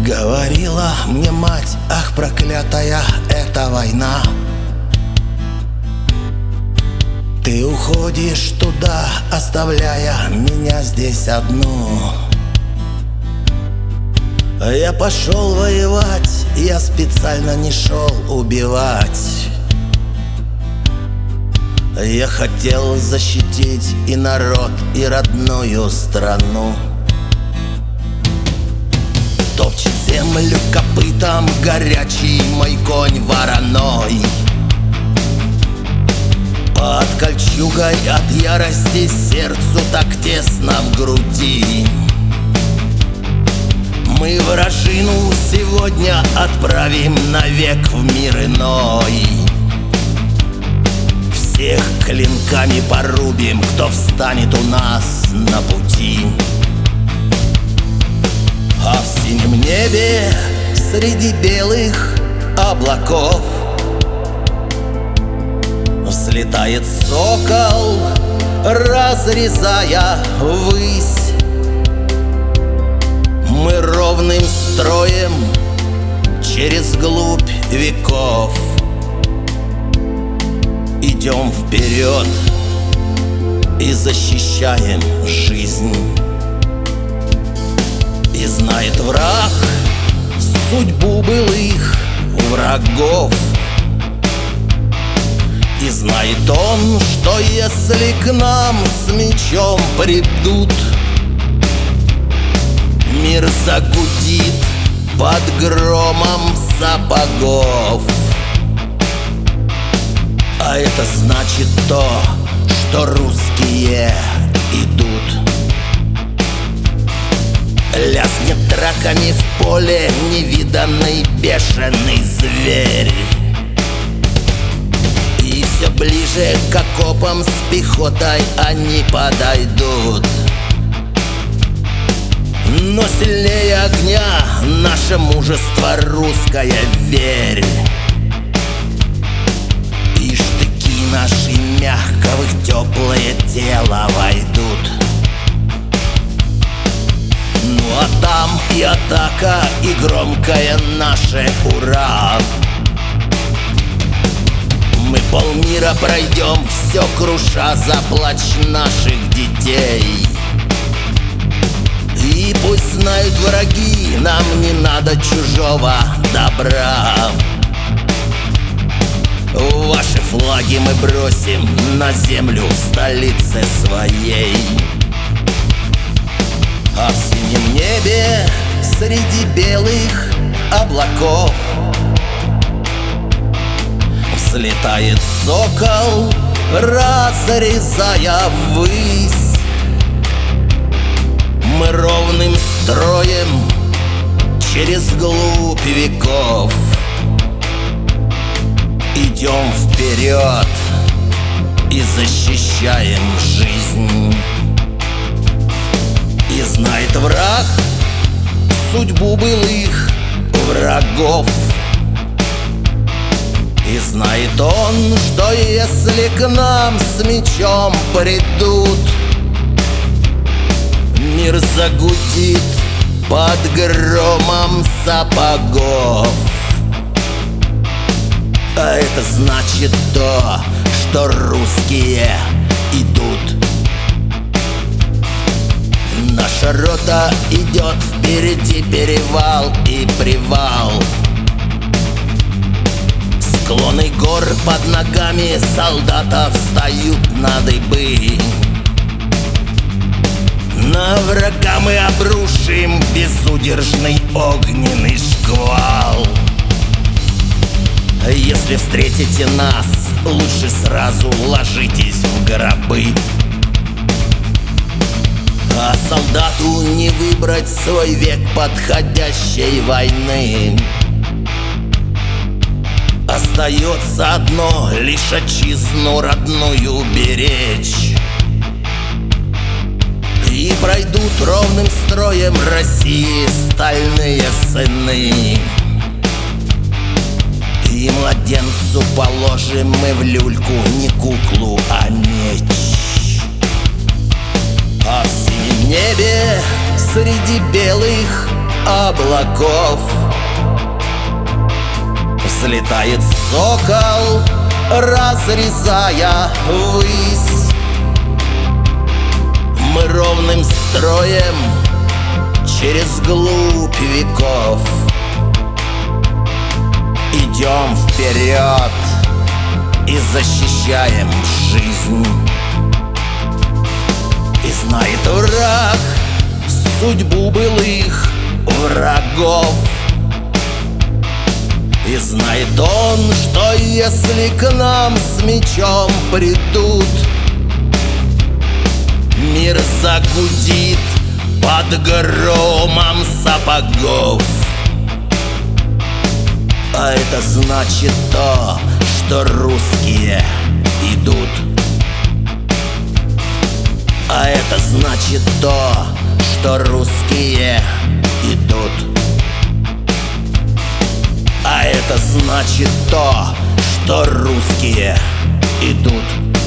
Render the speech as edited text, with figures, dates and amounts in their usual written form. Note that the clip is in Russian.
Говорила мне мать: ах, проклятая эта война. Ты уходишь туда, оставляя меня здесь одну. Я пошел воевать, я специально не шел убивать. Я хотел защитить и народ, и родную страну. Топчет землю копытом горячий мой конь вороной. Под кольчугой от ярости сердцу так тесно в груди. Мы вражину сегодня отправим навек в мир иной. Всех клинками порубим, кто встанет у нас на пути. А в синем небе среди белых облаков взлетает сокол, разрезая ввысь. Мы ровным строем через глубь веков идем вперед и защищаем жизнь. И знает враг судьбу былых врагов. И знает он, что если к нам с мечом придут, мир загудит под громом сапогов. А это значит то, что русские идут. Ляснет драками в поле невиданный бешеный зверь. И все ближе к окопам с пехотой они подойдут. Но сильнее огня наше мужество русское, верь. И штыки наши мягко в их теплое тело войдут. Ну а там и атака, и громкое наше ура. Мы полмира пройдем, все круша за плач наших детей. И пусть знают враги, нам не надо чужого добра. Ваши флаги мы бросим на землю в столице своей. А в синем небе среди белых облаков взлетает сокол, разрезая ввысь. Мы ровным строем через глубь веков идем вперед и защищаем жизнь. И знает враг судьбу былых врагов. И знает он, что если к нам с мечом придут, мир загудит под громом сапогов. А это значит то, что русские идут. Наша рота идет впереди, перевал и привал. Склоны гор под ногами солдата встают на дыбы. На врага мы обрушим безудержный огненный шквал. Если встретите нас, лучше сразу ложитесь в гробы. А солдату не выбрать свой век подходящей войны. Остается одно, лишь отчизну родную беречь. И пройдут ровным строем России стальные сыны. И младенцу положим мы в люльку не куклу, а меч. А в синем небе среди белых облаков. Взлетает сокол, разрезая ввысь. Мы ровным строем через глубь веков идем вперед и защищаем жизнь. И знает враг судьбу былых врагов. И знает он, что если к нам с мечом придут, мир загудит под громом сапогов. А это значит то, что русские идут. А это значит то, что русские идут. А это значит то, что русские идут.